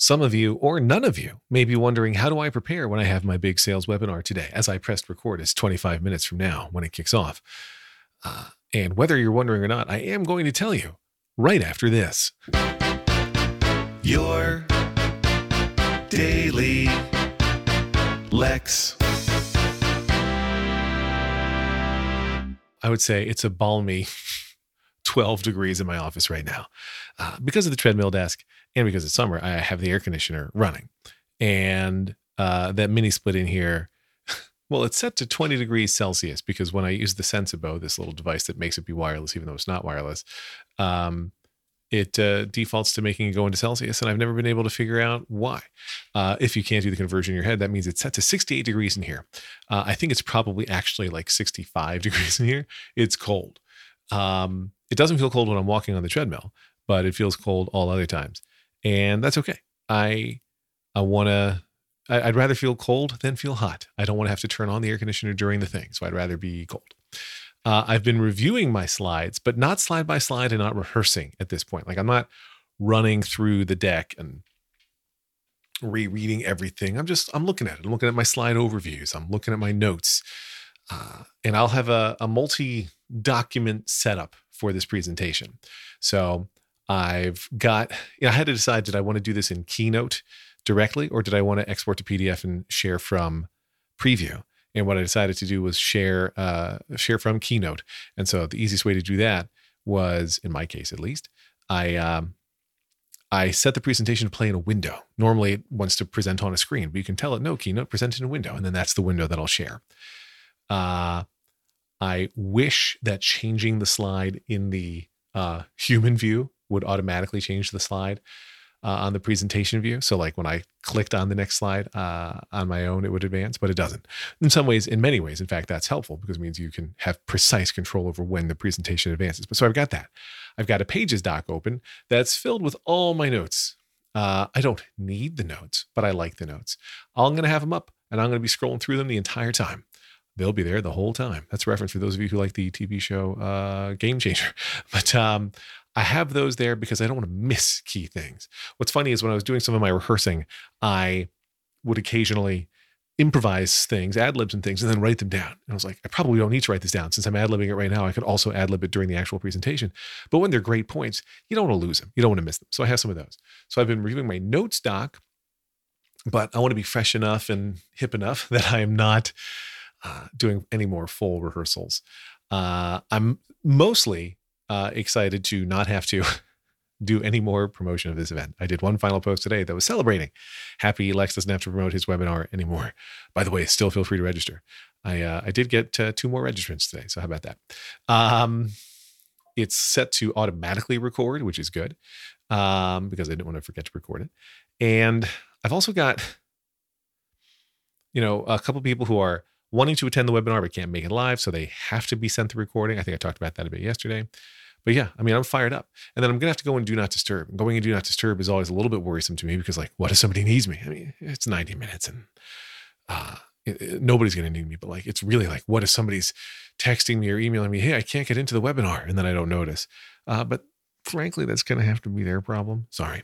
Some of you, or none of you, may be wondering, how do I prepare when I have my big sales webinar today? As I pressed record, it's 25 minutes from now when it kicks off. And whether you're wondering or not, I am going to tell you right after this. Your Daily Lex. I would say it's a balmy 12 degrees in my office right now. Because of the treadmill desk and because it's summer, I have the air conditioner running. And that mini split in here, well, it's set to 20 degrees Celsius because when I use the Sensibo, this little device that makes it be wireless, even though it's not wireless, it defaults to making it go into Celsius, and I've never been able to figure out why. If you can't do the conversion in your head, that means it's set to 68 degrees in here. I think it's probably actually like 65 degrees in here. It's cold. It doesn't feel cold when I'm walking on the treadmill, but it feels cold all other times, and that's okay. I'd rather feel cold than feel hot. I don't want to have to turn on the air conditioner during the thing, so I'd rather be cold. I've been reviewing my slides, but not slide by slide and not rehearsing at this point. Like I'm not running through the deck and rereading everything. I'm looking at it. I'm looking at my slide overviews. I'm looking at my notes. And I'll have a multi-document setup for this presentation. So I had to decide, did I want to do this in Keynote directly, or did I want to export to PDF and share from Preview? And what I decided to do was share from Keynote. And so the easiest way to do that was, in my case at least, I set the presentation to play in a window. Normally it wants to present on a screen, but you can tell it, no, Keynote, present in a window. And then that's the window that I'll share. I wish that changing the slide in the human view would automatically change the slide on the presentation view. So like when I clicked on the next slide on my own, it would advance, but it doesn't. In many ways, in fact, that's helpful because it means you can have precise control over when the presentation advances. But so I've got that. I've got a Pages doc open that's filled with all my notes. I don't need the notes, but I like the notes. I'm going to have them up and I'm going to be scrolling through them the entire time. They'll be there the whole time. That's a reference for those of you who like the TV show Game Changer. But I have those there because I don't want to miss key things. What's funny is when I was doing some of my rehearsing, I would occasionally improvise things, ad-libs and things, and then write them down. And I was like, I probably don't need to write this down. Since I'm ad-libbing it right now, I could also ad-lib it during the actual presentation. But when they're great points, you don't want to lose them. You don't want to miss them. So I have some of those. So I've been reviewing my notes doc, but I want to be fresh enough and hip enough that I am not doing any more full rehearsals. I'm mostly excited to not have to do any more promotion of this event. I did one final post today that was celebrating. Happy Lex doesn't have to promote his webinar anymore. By the way, still feel free to register. I did get 2 more registrants today, so how about that? It's set to automatically record, which is good because I didn't want to forget to record it. And I've also got, a couple people who are wanting to attend the webinar but can't make it live, so they have to be sent the recording. I think I talked about that a bit yesterday. But yeah, I'm fired up. And then I'm going to have to go in Do Not Disturb. And going in Do Not Disturb is always a little bit worrisome to me because, what if somebody needs me? It's 90 minutes and nobody's going to need me. But it's really what if somebody's texting me or emailing me, hey, I can't get into the webinar, and then I don't notice. But frankly, that's going to have to be their problem. Sorry.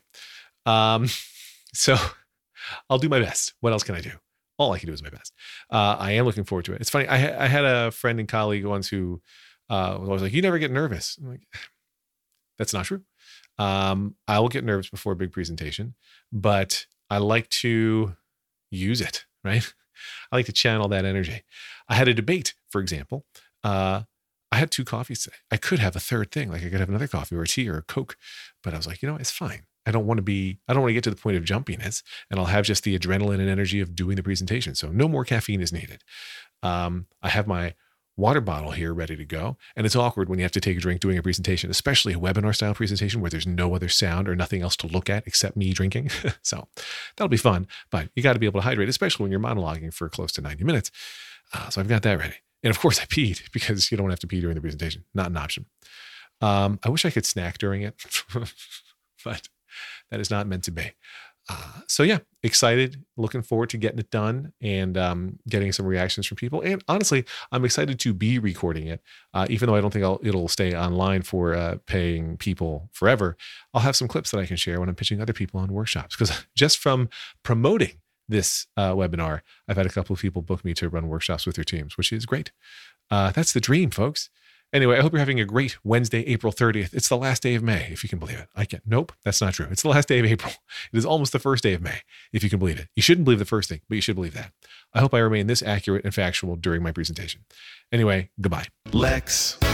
So I'll do my best. What else can I do? All I can do is my best. I am looking forward to it. It's funny. I had a friend and colleague once who was like, you never get nervous. I'm like, that's not true. I will get nervous before a big presentation, but I like to use it, right? I like to channel that energy. I had a debate, for example. I had 2 coffees today. I could have a third thing. I could have another coffee or a tea or a Coke, but I was like, it's fine. I don't want to get to the point of jumpiness, and I'll have just the adrenaline and energy of doing the presentation. So no more caffeine is needed. I have my water bottle here ready to go. And it's awkward when you have to take a drink doing a presentation, especially a webinar style presentation where there's no other sound or nothing else to look at except me drinking. So that'll be fun, but you got to be able to hydrate, especially when you're monologuing for close to 90 minutes. So I've got that ready. And of course I peed because you don't have to pee during the presentation. Not an option. I wish I could snack during it, but that is not meant to be. So yeah, excited, looking forward to getting it done and getting some reactions from people. And honestly, I'm excited to be recording it, even though I don't think it'll stay online for paying people forever. I'll have some clips that I can share when I'm pitching other people on workshops, because just from promoting this webinar, I've had a couple of people book me to run workshops with their teams, which is great. That's the dream, folks. Anyway, I hope you're having a great Wednesday, April 30th. It's the last day of May, if you can believe it. Nope, that's not true. It's the last day of April. It is almost the first day of May, if you can believe it. You shouldn't believe the first thing, but you should believe that. I hope I remain this accurate and factual during my presentation. Anyway, goodbye. Lex